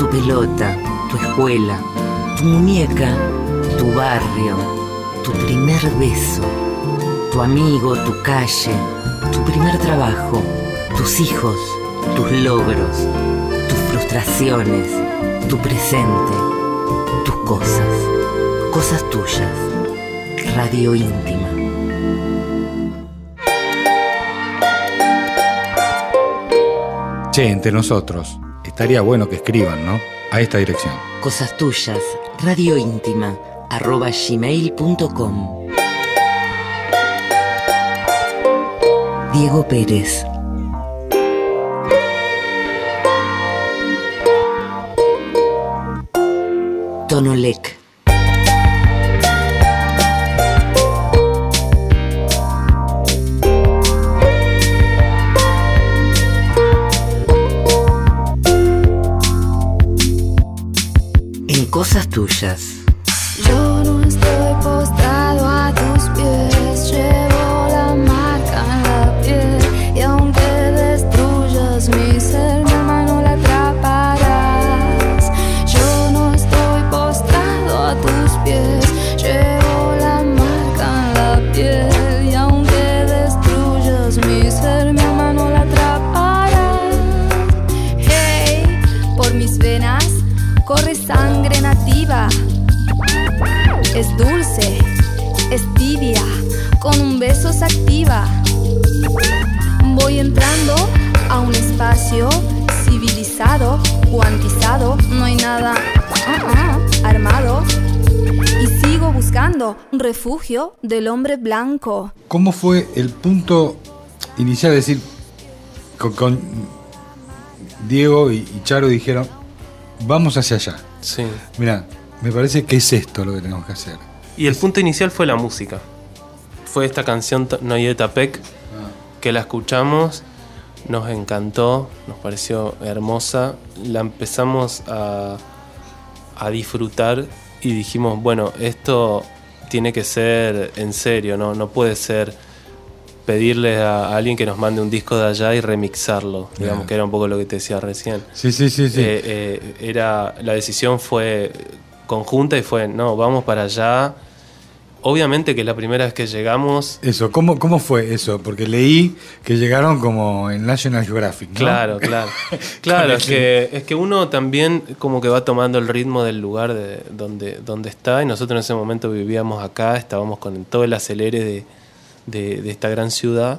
Tu pelota, tu escuela, tu muñeca, tu barrio, tu primer beso, tu amigo, tu calle, tu primer trabajo, tus hijos, tus logros, tus frustraciones, tu presente, tus cosas tuyas. Radio íntima. Che, entre nosotros, estaría bueno que escriban, ¿no? A esta dirección. Cosas tuyas, radioíntima, @gmail.com. Diego Pérez. Tonolec. En cosas tuyas. Yo no estoy postrado a tus pies, llevo la marca en la piel, y aunque destruyas mi ser, mi mano la atraparás. Yo no estoy postrado a tus pies, llevo la marca en la piel, y aunque destruyas mi ser, mi mano la atraparás. Hey, por mis venas corre sangre nativa. Es dulce, es tibia, con un beso se activa. Voy entrando a un espacio civilizado, cuantizado, no hay nada armado. Y sigo buscando un refugio del hombre blanco. ¿Cómo fue el punto inicial? Es decir, con Diego y Charo dijeron, vamos hacia allá. Sí. Mirá, me parece que es esto lo que tenemos que hacer. Y el punto inicial fue la música. Fue esta canción Noye Tapec, que la escuchamos, nos encantó, nos pareció hermosa. La empezamos a disfrutar y dijimos, bueno, esto tiene que ser en serio, no puede ser pedirle a alguien que nos mande un disco de allá y remixarlo, digamos, que era un poco lo que te decía recién. Sí. La decisión fue conjunta y fue, no, vamos para allá. Obviamente que la primera vez que llegamos... Eso, ¿cómo fue eso? Porque leí que llegaron como en National Geographic, ¿no? Claro. Claro, es que uno también como que va tomando el ritmo del lugar donde está, y nosotros en ese momento vivíamos acá, estábamos con todo el acelere de esta gran ciudad,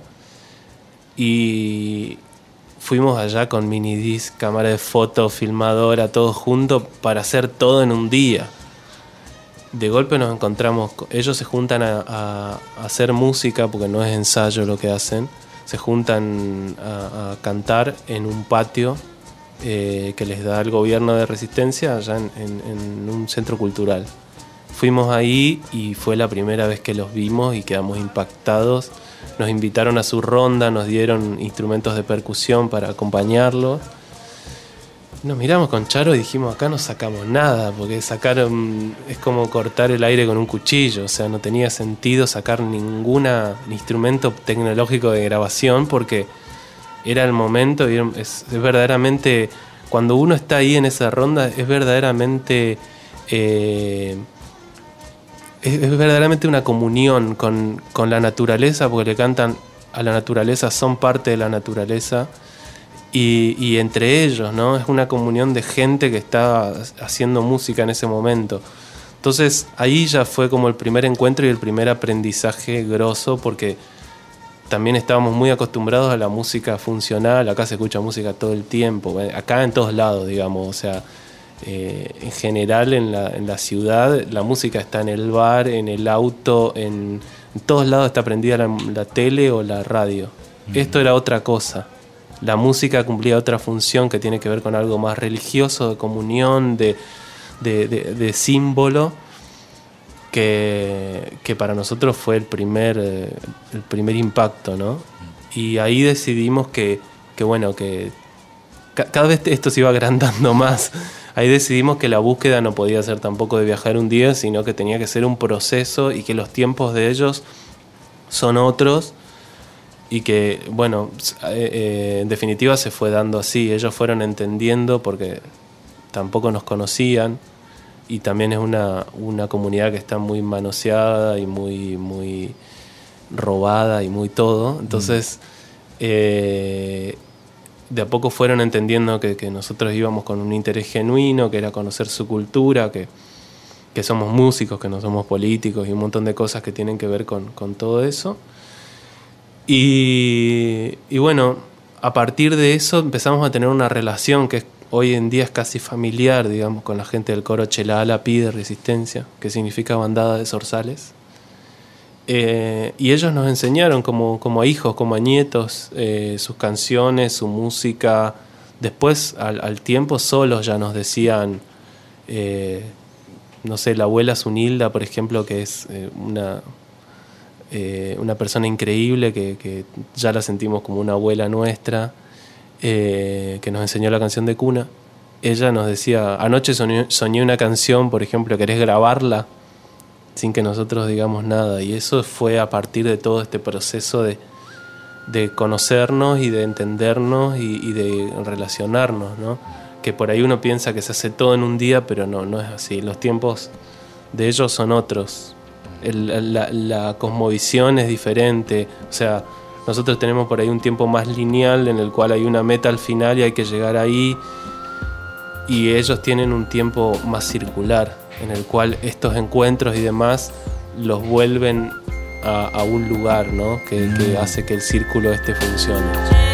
y fuimos allá con minidisc, cámara de foto, filmadora, todo junto para hacer todo en un día. De golpe nos encontramos, ellos se juntan a hacer música, porque no es ensayo lo que hacen, se juntan a cantar en un patio que les da el gobierno de Resistencia allá en un centro cultural. Fuimos ahí y fue la primera vez que los vimos y quedamos impactados. Nos invitaron a su ronda, nos dieron instrumentos de percusión para acompañarlos. Nos miramos con Charo y dijimos, acá no sacamos nada, porque sacaron es como cortar el aire con un cuchillo, o sea, no tenía sentido sacar ningún instrumento tecnológico de grabación, porque era el momento y es verdaderamente, cuando uno está ahí en esa ronda, es verdaderamente una comunión con la naturaleza, porque le cantan a la naturaleza, son parte de la naturaleza. Y entre ellos, ¿no? Es una comunión de gente que está haciendo música en ese momento. Entonces ahí ya fue como el primer encuentro y el primer aprendizaje grosso, porque también estábamos muy acostumbrados a la música funcional. Acá se escucha música todo el tiempo, acá en todos lados, digamos. O sea, en general en la ciudad la música está en el bar, en el auto, en todos lados está prendida la tele o la radio. Esto era otra cosa. La música cumplía otra función que tiene que ver con algo más religioso, de comunión, de símbolo, que para nosotros fue el primer impacto, ¿no? Y ahí decidimos que cada vez esto se iba agrandando más. Ahí decidimos que la búsqueda no podía ser tampoco de viajar un día, sino que tenía que ser un proceso, y que los tiempos de ellos son otros. Y que, bueno, en definitiva se fue dando así. Ellos fueron entendiendo, porque tampoco nos conocían, y también es una comunidad que está muy manoseada y muy robada y muy todo. Entonces de a poco fueron entendiendo que nosotros íbamos con un interés genuino, que era conocer su cultura, que somos músicos, que no somos políticos, y un montón de cosas que tienen que ver con todo eso. Y bueno, a partir de eso empezamos a tener una relación que hoy en día es casi familiar, digamos, con la gente del coro Chelala Pide Resistencia, que significa bandada de zorzales. Y ellos nos enseñaron como a hijos, como a nietos, sus canciones, su música. Después, al tiempo, solos ya nos decían, no sé, la abuela Zunilda, por ejemplo, que es una persona increíble, que ya la sentimos como una abuela nuestra, que nos enseñó la canción de cuna. Ella nos decía, anoche soñé una canción, por ejemplo, ¿querés grabarla? Sin que nosotros digamos nada. Y eso fue a partir de todo este proceso de conocernos y de entendernos y de relacionarnos, ¿no? Que por ahí uno piensa que se hace todo en un día, pero no es así. Los tiempos de ellos son otros. La cosmovisión es diferente. O sea, nosotros tenemos por ahí un tiempo más lineal en el cual hay una meta al final y hay que llegar ahí. Y ellos tienen un tiempo más circular, en el cual estos encuentros y demás los vuelven a un lugar, ¿no? Que hace que el círculo funcione.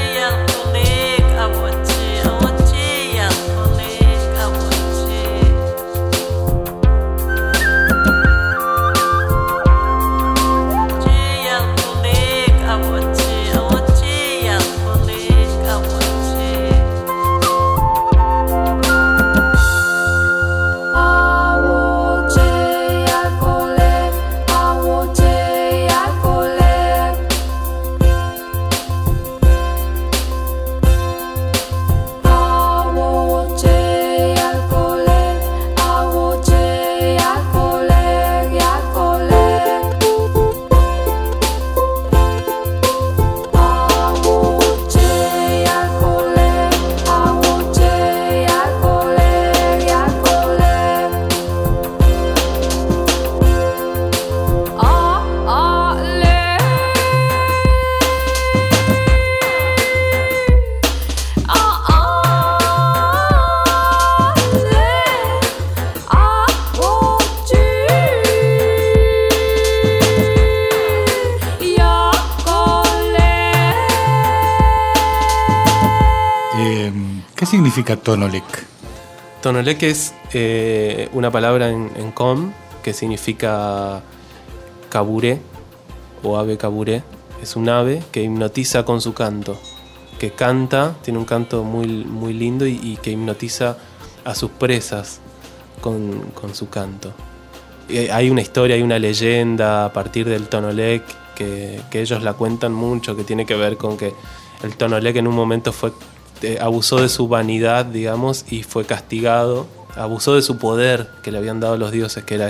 ¿Qué significa Tonolec? Tonolec es una palabra en com que significa caburé o ave caburé. Es un ave que hipnotiza con su canto, que canta, tiene un canto muy lindo y que hipnotiza a sus presas con su canto. Hay una historia, hay una leyenda a partir del Tonolec que ellos la cuentan mucho, que tiene que ver con que el Tonolec en un momento abusó de su vanidad, digamos, y fue castigado. Abusó de su poder que le habían dado los dioses, que era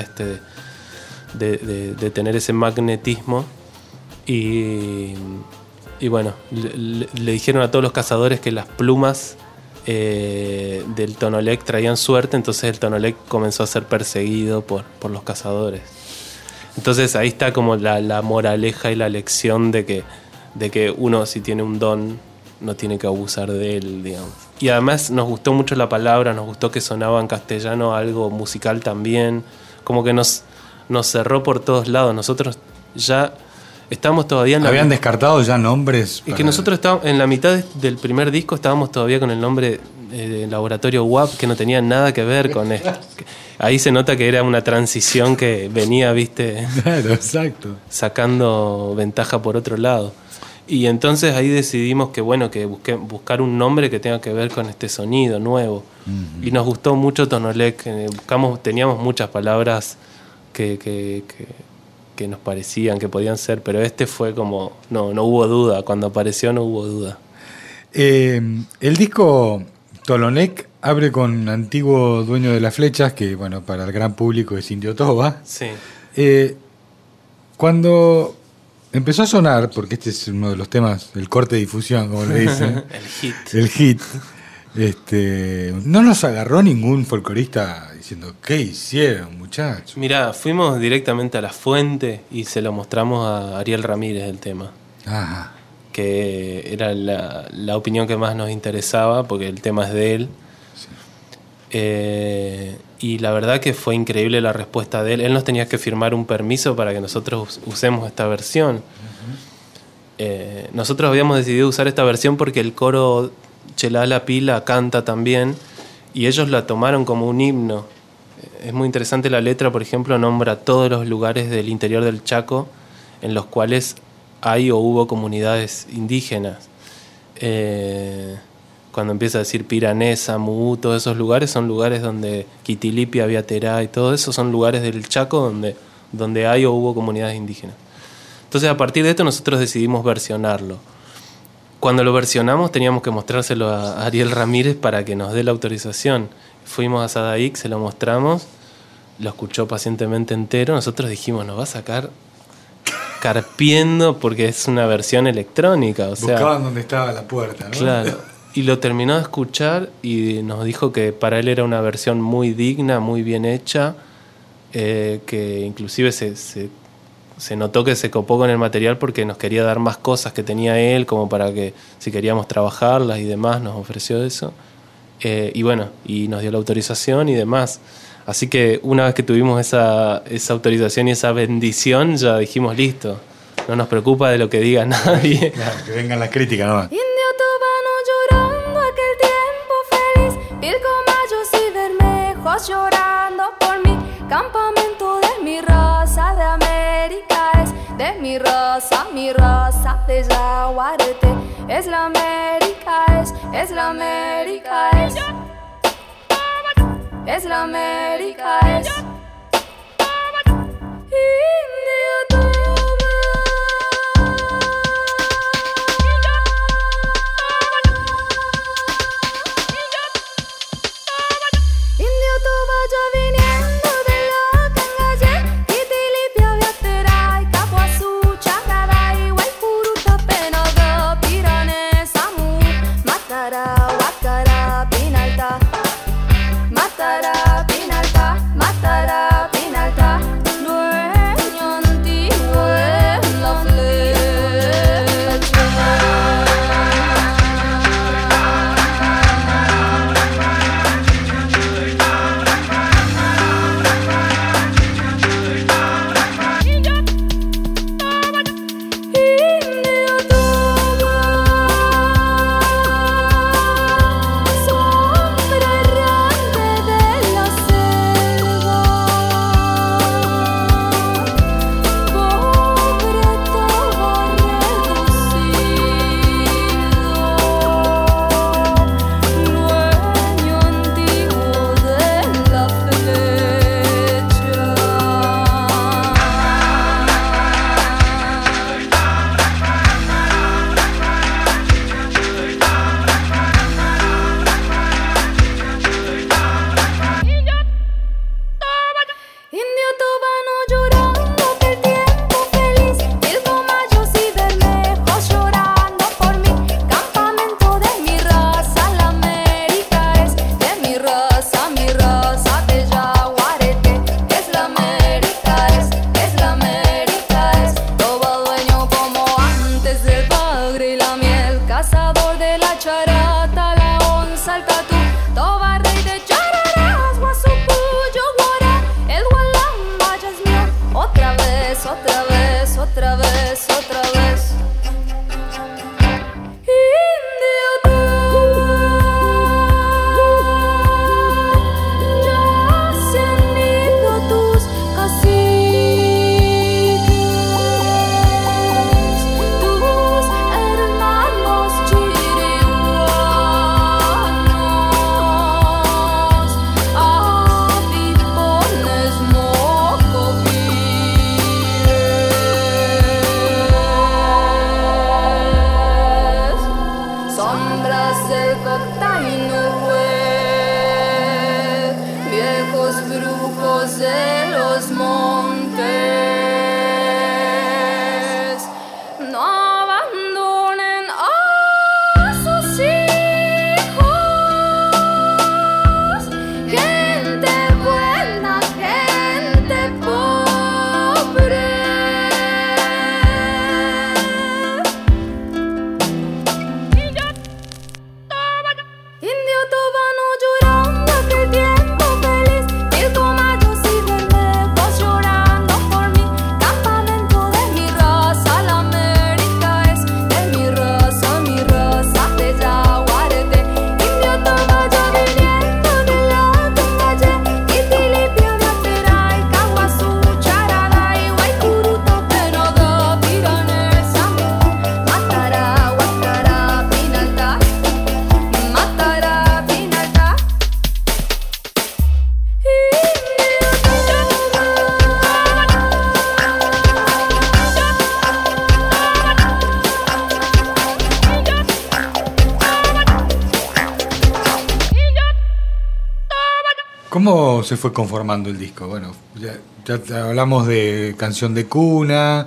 de tener ese magnetismo. Y bueno, le dijeron a todos los cazadores que las plumas del Tonolec traían suerte. Entonces el Tonolec comenzó a ser perseguido por los cazadores. Entonces ahí está como la moraleja y la lección de que uno, si tiene un don, no tiene que abusar de él, digamos. Y además nos gustó mucho la palabra, nos gustó que sonaba en castellano algo musical también, como que nos cerró por todos lados. Nosotros ya estamos todavía en ¿Habían descartado ya nombres? Es que nosotros estábamos en la mitad del primer disco, estábamos todavía con el nombre de Laboratorio WAP, que no tenía nada que ver con esto. Ahí se nota que era una transición que venía, viste, claro, exacto, sacando ventaja por otro lado. Y entonces ahí decidimos que buscar un nombre que tenga que ver con este sonido nuevo. Uh-huh. Y nos gustó mucho Tonolec. Teníamos muchas palabras que nos parecían que podían ser, pero fue como, no hubo duda. Cuando apareció no hubo duda. El disco Tonolec abre con Antiguo Dueño de las Flechas, que bueno, para el gran público es Indio Toba. Sí. Cuando empezó a sonar, porque este es uno de los temas, el corte de difusión, como le dicen. El hit. No nos agarró ningún folclorista diciendo, ¿qué hicieron, muchachos? Mirá, fuimos directamente a la fuente y se lo mostramos a Ariel Ramírez el tema. Ajá. Que era la opinión que más nos interesaba, porque el tema es de él. Sí. Y la verdad que fue increíble la respuesta de él. Él nos tenía que firmar un permiso para que nosotros usemos esta versión. Uh-huh. Nosotros habíamos decidido usar esta versión porque el coro Chelá la Pila canta también, y ellos la tomaron como un himno. Es muy interesante la letra, por ejemplo, nombra todos los lugares del interior del Chaco en los cuales hay o hubo comunidades indígenas. Cuando empieza a decir Piranesa, Muú, todos esos lugares son lugares donde Quitilipia, Viaterá y todo eso son lugares del Chaco donde hay o hubo comunidades indígenas. Entonces, a partir de esto nosotros decidimos versionarlo. Cuando lo versionamos teníamos que mostrárselo a Ariel Ramírez para que nos dé la autorización. Fuimos a Sadaic, se lo mostramos, lo escuchó pacientemente entero. Nosotros dijimos, nos va a sacar carpiendo porque es una versión electrónica. O sea, buscaban donde estaba la puerta, ¿no? Claro. Y lo terminó de escuchar y nos dijo que para él era una versión muy digna, muy bien hecha, que inclusive se notó que se copó con el material porque nos quería dar más cosas que tenía él, como para que si queríamos trabajarlas y demás, nos ofreció eso. Y bueno, y nos dio la autorización y demás. Así que una vez que tuvimos esa autorización y esa bendición, ya dijimos, listo, no nos preocupa de lo que diga nadie. Claro, que vengan las críticas nomás. Indio tubano llorando aquel tiempo feliz, pilcomayos y bermejos llorando por mi campamento de mi raza de América es, de mi raza de Yaguareté, es la América es la América es la América es. Indio sombra errante de la ¿Cómo se fue conformando el disco? Bueno, ya hablamos de Canción de Cuna,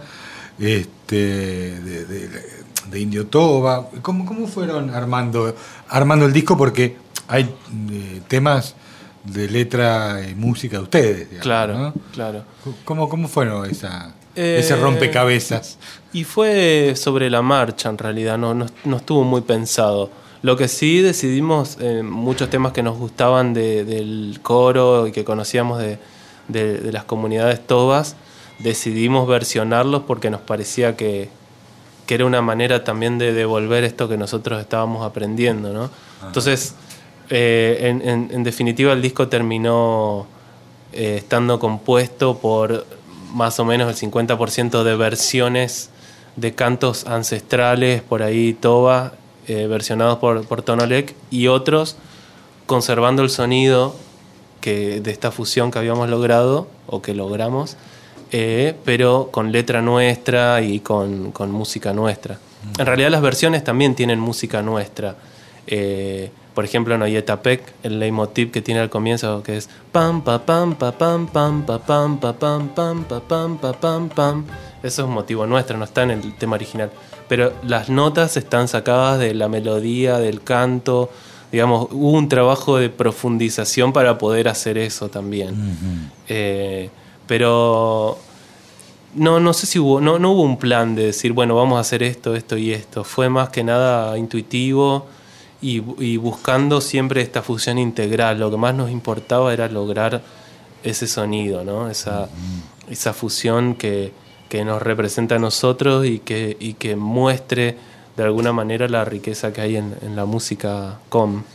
de Indio Toba. ¿Cómo fueron armando el disco? Porque hay temas de letra y música de ustedes, digamos, Claro, ¿no? claro. ¿Cómo fueron ese rompecabezas? Y fue sobre la marcha, en realidad, no estuvo muy pensado. Lo que sí decidimos, muchos temas que nos gustaban del coro y que conocíamos de las comunidades tobas, decidimos versionarlos porque nos parecía que era una manera también de devolver esto que nosotros estábamos aprendiendo, ¿no? Ajá. Entonces, en definitiva, el disco terminó estando compuesto por más o menos el 50% de versiones de cantos ancestrales, por ahí toba, versionados por Tonolec, y otros conservando el sonido de esta fusión que habíamos logrado, o que logramos, pero con letra nuestra y con música nuestra. En realidad las versiones también tienen música nuestra. Por ejemplo, en Oyetapec, el leitmotiv que tiene al comienzo, que es pam pa pam pa pam pam pa pam pa pam pam pa pam pa pam pam. Eso es un motivo nuestro, no está en el tema original. Pero las notas están sacadas de la melodía, del canto. Digamos, hubo un trabajo de profundización para poder hacer eso también. Uh-huh. Pero no sé si hubo un plan de decir, bueno, vamos a hacer esto y esto. Fue más que nada intuitivo y buscando siempre esta fusión integral. Lo que más nos importaba era lograr ese sonido, ¿no? Esa fusión que nos representa a nosotros y que muestre de alguna manera la riqueza que hay en la música com.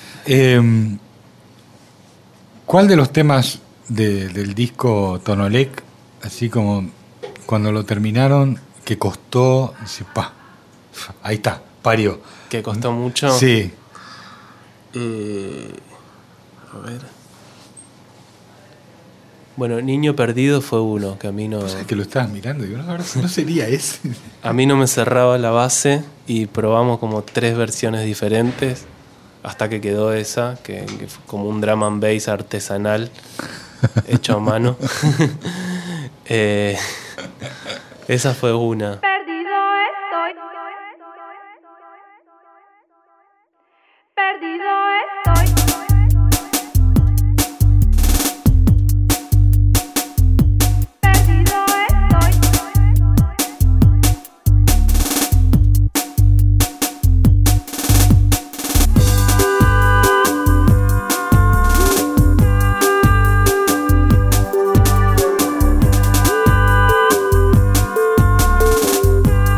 ¿Cuál de los temas del disco Tonolec, así como cuando lo terminaron, que costó, ahí está, parió? ¿Que costó mucho? Sí. A ver. Bueno, Niño Perdido fue uno que a mí no... ¿Sabes que lo estabas mirando? Digo, no sería ese. A mí no me cerraba la base y probamos como 3 versiones diferentes hasta que quedó esa, que fue como un drum and bass artesanal hecho a mano. Esa fue una. Perdido estoy. Perdido estoy. Perdido estoy.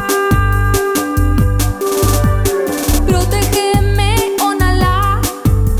Protégeme, Onalá.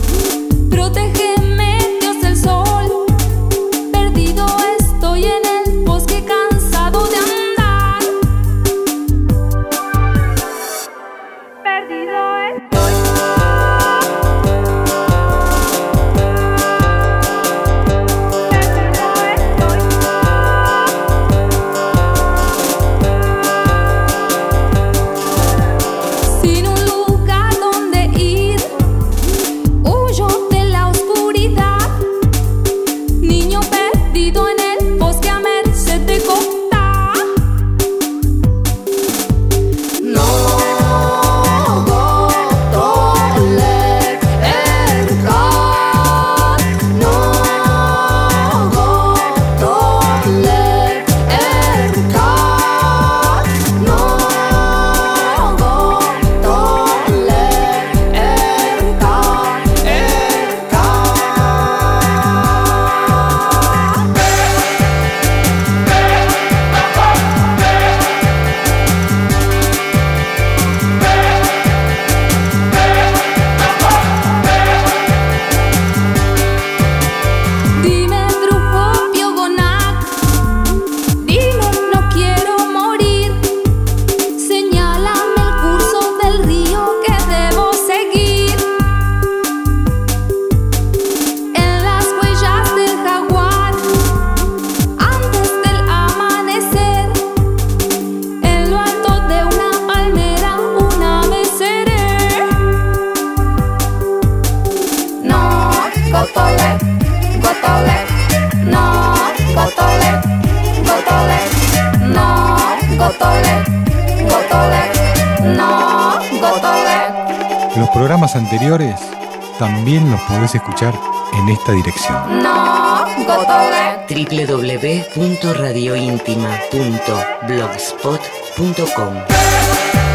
programas anteriores también los podés escuchar en esta dirección. No, Gotole. www.radiointima.blogspot.com